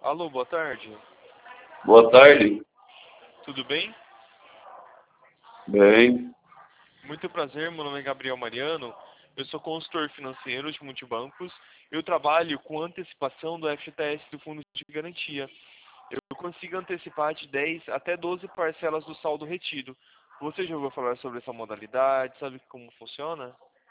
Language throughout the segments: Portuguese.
Alô, boa tarde. Boa tarde. Tudo bem? Bem. Muito prazer, meu nome é Gabriel Mariano. Eu sou consultor financeiro de multibancos. Eu trabalho com antecipação do FGTS do Fundo de Garantia. Eu consigo antecipar de 10 até 12 parcelas do saldo retido. Você já ouviu falar sobre essa modalidade? Sabe como funciona?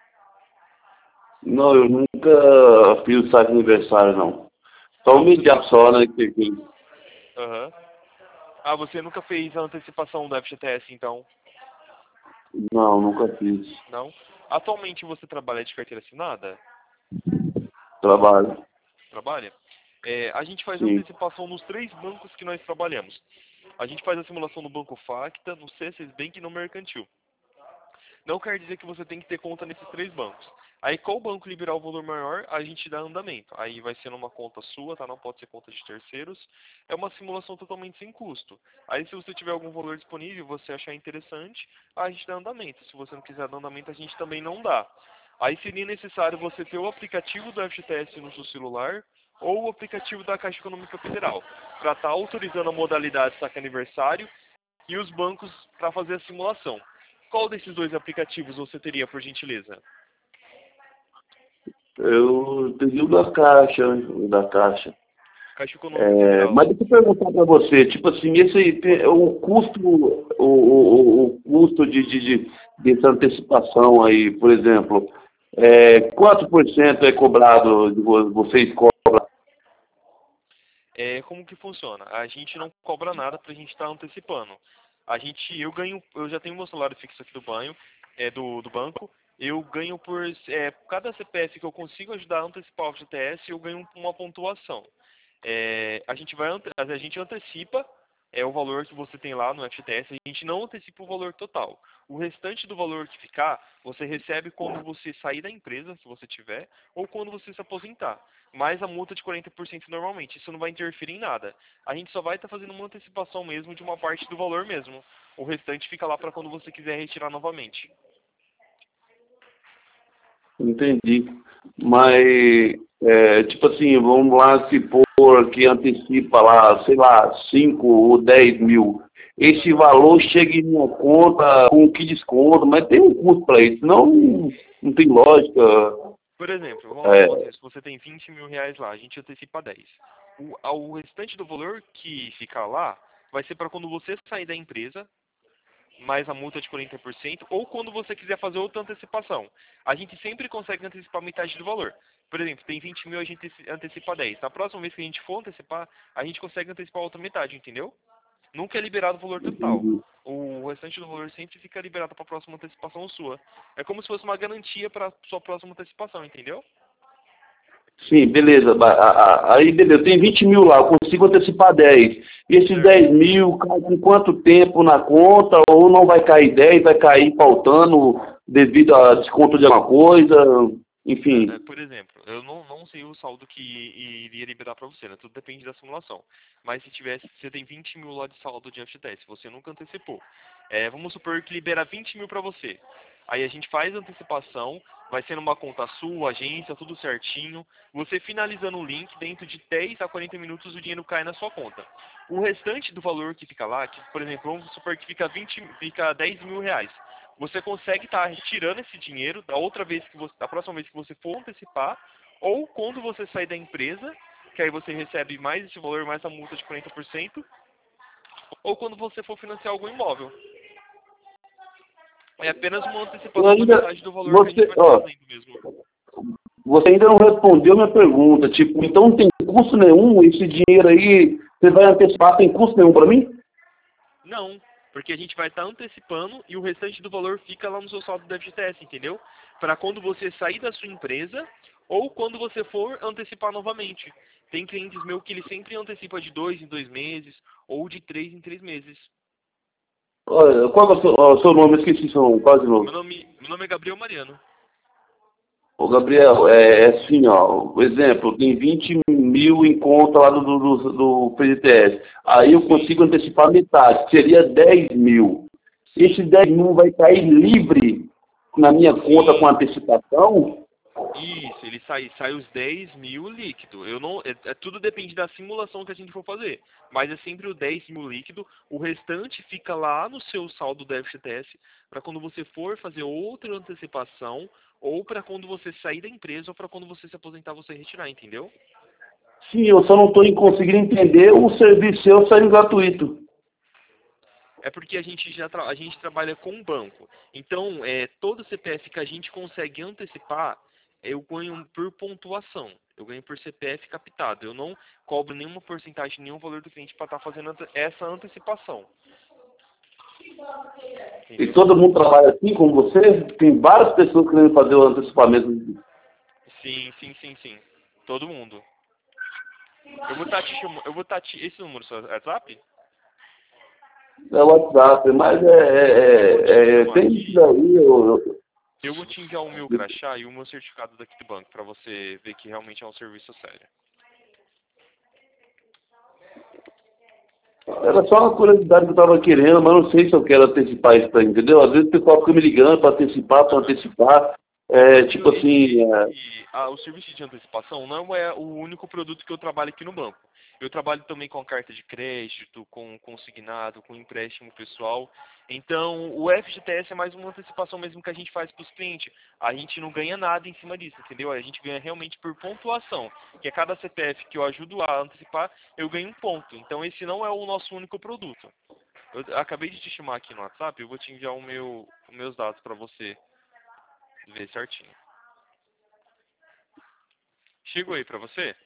Não, eu nunca fiz o saque aniversário, não. Só o Não, tudo imediato bem. só, né? Aham. Ah, você nunca fez a antecipação do FGTS, então? Não, nunca fiz. Não? Atualmente você trabalha de carteira assinada? Trabalho. Trabalha? A gente faz Sim. antecipação nos 3 bancos que nós trabalhamos. A gente faz a simulação no Banco Facta, no C6 Bank e no Mercantil. Não quer dizer que você tem que ter conta nesses 3 bancos. Aí, qual banco liberar o valor maior, a gente dá andamento. Aí vai ser numa conta sua, tá? Não pode ser conta de terceiros. É uma simulação totalmente sem custo. Aí, se você tiver algum valor disponível, você achar interessante, a gente dá andamento. Se você não quiser dar andamento, a gente também não dá. Aí seria necessário você ter o aplicativo do FGTS no seu celular ou o aplicativo da Caixa Econômica Federal para estar autorizando a modalidade saque aniversário e os bancos para fazer a simulação. Qual desses 2 aplicativos você teria, por gentileza? Eu tenho o da Caixa, né? O da Caixa. Caixa Econômica Federal. Mas deixa eu perguntar para você, tipo assim, o custo, o custo dessa antecipação aí, por exemplo, quanto por cento é cobrado, vocês cobram? Como que funciona? A gente não cobra nada para a gente estar antecipando. Eu já tenho meu salário fixo aqui do banco. Eu ganho cada CPF que eu consigo ajudar a antecipar o FGTS, eu ganho uma pontuação. A gente antecipa o valor que você tem lá no FGTS, a gente não antecipa o valor total. O restante do valor que ficar, você recebe quando você sair da empresa, se você tiver, ou quando você se aposentar. Mais a multa de 40% normalmente, isso não vai interferir em nada. A gente só vai estar fazendo uma antecipação mesmo de uma parte do valor mesmo. O restante fica lá para quando você quiser retirar novamente. Entendi. Mas, tipo assim, vamos lá, se for que antecipa lá, sei lá, 5 ou 10 mil, esse Aham. valor chega em uma conta com que desconto, mas tem um custo para isso, não, não tem lógica. Por exemplo, vamos lá, É, se você tem 20 mil reais lá, a gente antecipa 10. O restante do valor que ficar lá vai ser para quando você sair da empresa, mais a multa de 40%, ou quando você quiser fazer outra antecipação. A gente sempre consegue antecipar metade do valor. Por exemplo, tem 20 mil, a gente antecipa 10. Na próxima vez que a gente for antecipar, a gente consegue antecipar a outra metade, entendeu? Nunca é liberado o valor total. entendi. O restante do valor sempre fica liberado para a próxima antecipação sua. É como se fosse uma garantia para a sua próxima antecipação, entendeu? Sim, beleza. Aí, beleza, tem 20 mil lá, eu consigo antecipar 10. E esses Certo. 10 mil caem com quanto tempo na conta? Ou não vai cair 10, vai cair faltando devido a desconto de alguma coisa? Enfim. Por exemplo, eu não sei o saldo que iria liberar para você, né? Tudo depende da simulação. Mas se tivesse, você tem 20 mil lá de saldo de FGTS, você nunca antecipou. Vamos supor que libera 20 mil para você. Aí a gente faz a antecipação, vai ser numa conta sua, agência, tudo certinho. Você finalizando o link, dentro de 10 a 40 minutos o dinheiro cai na sua conta. O restante do valor que fica lá, que, por exemplo, vamos supor que fica 10 mil reais. Você consegue estar retirando esse dinheiro da próxima vez que você for antecipar, ou quando você sair da empresa, que aí você recebe mais esse valor, mais a multa de 40%, ou quando você for financiar algum imóvel. É apenas uma Eu antecipação da ainda, metade do valor que a gente vai estar fazendo mesmo. você ainda não respondeu minha pergunta. Tipo, então não tem custo nenhum esse dinheiro aí, você vai antecipar, tem custo nenhum para mim? Não, porque a gente vai estar antecipando e o restante do valor fica lá no seu saldo do FGTS, entendeu? Para quando você sair da sua empresa ou quando você for antecipar novamente. Tem clientes meus que ele sempre antecipa de 2 em 2 meses ou de 3 em 3 meses. Olha, qual é o seu nome? Eu esqueci seu quase novo. Meu nome é Gabriel Mariano. Ô, Gabriel, é assim, ó, por exemplo, tem 20 mil em conta lá do PGTS. Aí eu Sim, consigo antecipar metade, que seria 10 mil. Esse sim. 10 mil vai cair livre na minha conta com Sim, antecipação? Isso, ele sai os 10 mil líquido. Eu não, tudo depende da simulação que a gente for fazer. Mas é sempre o 10 mil líquido. O restante fica lá no seu saldo do FGTS para quando você for fazer outra antecipação ou para quando você sair da empresa ou para quando você se aposentar você retirar, entendeu? Sim, eu só não estou conseguindo entender o serviço seu saindo gratuito. É porque a gente a gente trabalha com um banco. Então, todo CPF que a gente consegue antecipar, eu ganho por pontuação. Eu ganho por CPF captado. Eu não cobro nenhuma porcentagem, nenhum valor do cliente para estar fazendo essa antecipação. E Entendeu? todo mundo trabalha assim com você? Tem várias pessoas querendo fazer o antecipamento. Sim, sim, sim, sim. Todo mundo. Eu vou estar te chamando. Eu vou estar esse número, seu WhatsApp? É o WhatsApp, mas tem isso daí. Eu vou te enviar o meu crachá e o meu certificado daqui do banco para você ver que realmente é um serviço sério. Era só uma curiosidade que eu estava querendo, mas não sei se eu quero antecipar isso aí, entendeu? Às vezes o pessoal fica me ligando para antecipar, para antecipar. Tipo assim, O serviço de antecipação não é o único produto que eu trabalho aqui no banco. Eu trabalho também com carta de crédito, com consignado, com empréstimo pessoal. Então, o FGTS é mais uma antecipação mesmo que a gente faz para os clientes. A gente não ganha nada em cima disso, entendeu? A gente ganha realmente por pontuação. Que a cada CPF que eu ajudo a antecipar, eu ganho um ponto. Então, esse não é o nosso único produto. Eu acabei de te chamar aqui no WhatsApp, eu vou te enviar os meus dados para você ver certinho. Chegou aí pra você?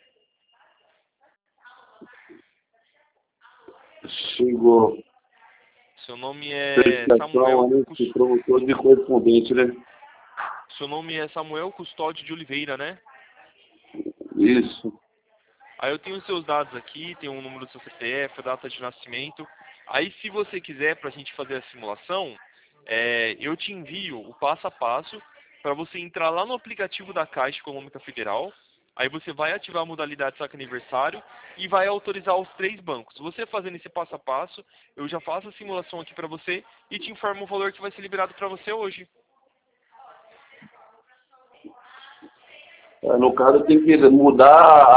chegou Seu nome é certificação aí, de promotor de correspondente, né? Seu nome é Samuel Custódio de Oliveira, né? Isso. Aí eu tenho os seus dados aqui, tem o número do seu CPF, a data de nascimento. Aí se você quiser pra gente fazer a simulação, eu te envio o passo a passo para você entrar lá no aplicativo da Caixa Econômica Federal. Aí você vai ativar a modalidade saque aniversário e vai autorizar os 3 bancos. Você fazendo esse passo a passo, eu já faço a simulação aqui para você e te informo o valor que vai ser liberado para você hoje. No caso, tem que mudar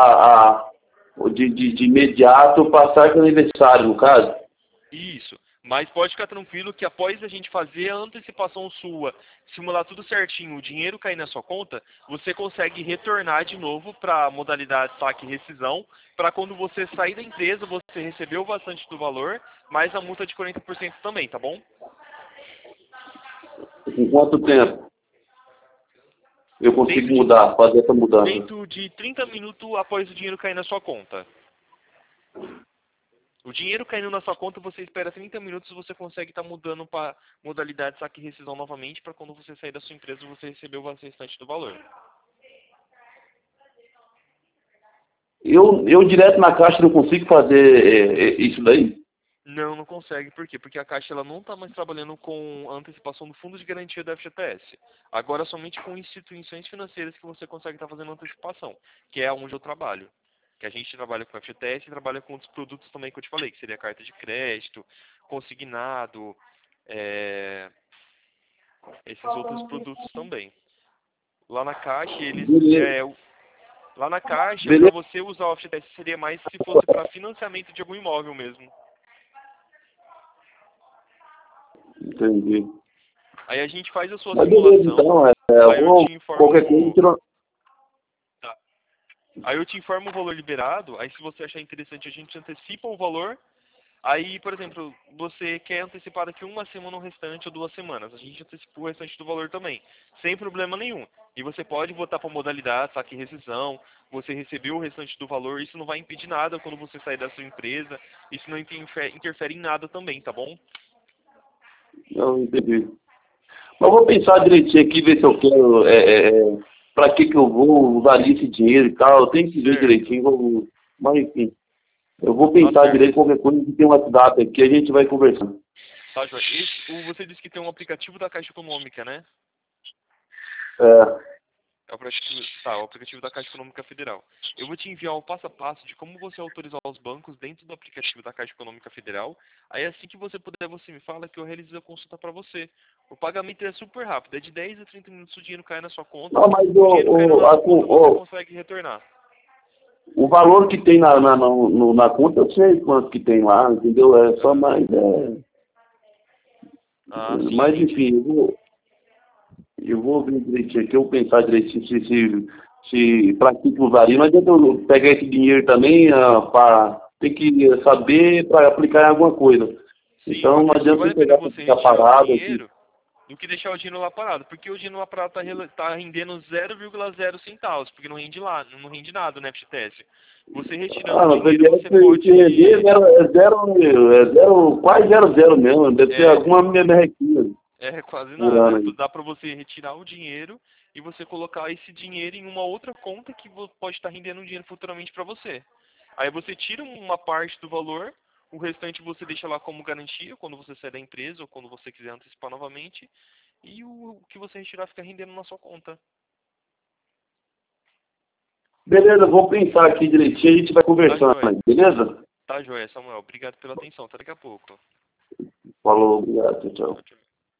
de imediato passar com aniversário, no caso. Isso. Mas pode ficar tranquilo que após a gente fazer a antecipação sua, simular tudo certinho, o dinheiro cair na sua conta, você consegue retornar de novo para a modalidade saque e rescisão, para quando você sair da empresa, você recebeu bastante do valor, mais a multa de 40% também, tá bom? Em quanto tempo eu consigo Dentro de, mudar, fazer essa mudança? dentro de 30 minutos após o dinheiro cair na sua conta. O dinheiro caindo na sua conta, você espera 30 minutos e você consegue estar mudando para modalidade saque e rescisão novamente, para quando você sair da sua empresa, você receber o restante do valor. Eu direto na caixa não consigo fazer isso daí? Não, não consegue. Por quê? Porque a Caixa ela não está mais trabalhando com a antecipação do Fundo de Garantia da FGTS. Agora somente com instituições financeiras que você consegue estar fazendo antecipação, que é onde eu trabalho. Que a gente trabalha com FGTS e trabalha com outros produtos também que eu te falei, que seria carta de crédito, consignado, esses outros produtos também. Lá na Caixa, Beleza. lá na Caixa, para Beleza. você usar o FGTS seria mais se fosse para financiamento de algum imóvel mesmo. Entendi. Aí a gente faz a sua Mas beleza, simulação, então, aí eu te qualquer coisa, informo. Tá. Aí eu te informo o valor liberado, aí se você achar interessante a gente antecipa o valor. Aí, por exemplo, você quer antecipar daqui uma semana o restante ou 2 semanas. A gente antecipa o restante do valor também, sem problema nenhum. E você pode votar para modalidade, saque e rescisão, você recebeu o restante do valor, isso não vai impedir nada quando você sair da sua empresa, isso não interfere em nada também, tá bom? não entendi. Mas eu vou pensar direitinho aqui, ver se eu quero, para que eu vou usar esse dinheiro e tal. Eu tenho que ver Certo. direitinho, mas enfim. Eu vou Tá pensar certo. direito qualquer coisa que tem um WhatsApp aqui, a gente vai conversando. Tá, Joia. Você disse que tem um aplicativo da Caixa Econômica, né? É, O aplicativo da Caixa Econômica Federal. Eu vou te enviar o passo a passo de como você autorizar os bancos dentro do aplicativo da Caixa Econômica Federal. Aí assim que você puder, você me fala que eu realizo a consulta para você. O pagamento é super rápido, é de 10 a 30 minutos o dinheiro cai na sua conta. Não, mas o dinheiro cai na sua conta, você consegue retornar. o valor que tem na conta, eu sei quanto que tem lá, entendeu? É só mais... Sim, mas, enfim, eu vou ver direitinho aqui, eu vou pensar direitinho se para que usaria. Não adianta eu pegar esse dinheiro também para ter que saber para aplicar em alguma coisa. Sim, Então não adianta vale eu a pena pegar para você ficar retirar o parado aqui. dinheiro do que deixar o dinheiro lá parado. Porque o dinheiro lá parado tá rendendo 0,0 centavos, porque não rende lá, não rende nada no FGTS. Você retirando o No dinheiro, PDS, você pode... quase zero mesmo. Deve ter alguma merrequinha Quase por nada. ano aí. Dá pra você retirar o dinheiro e você colocar esse dinheiro em uma outra conta que pode estar rendendo um dinheiro futuramente para você. Aí você tira uma parte do valor, o restante você deixa lá como garantia quando você sair da empresa ou quando você quiser antecipar novamente, e o que você retirar fica rendendo na sua conta. Beleza, vou pensar aqui direitinho, a gente vai Tá conversando joia. aí, beleza? Tá joia, Samuel. Obrigado pela atenção. Até daqui a pouco. Falou, obrigado, tchau. Tchau, tchau.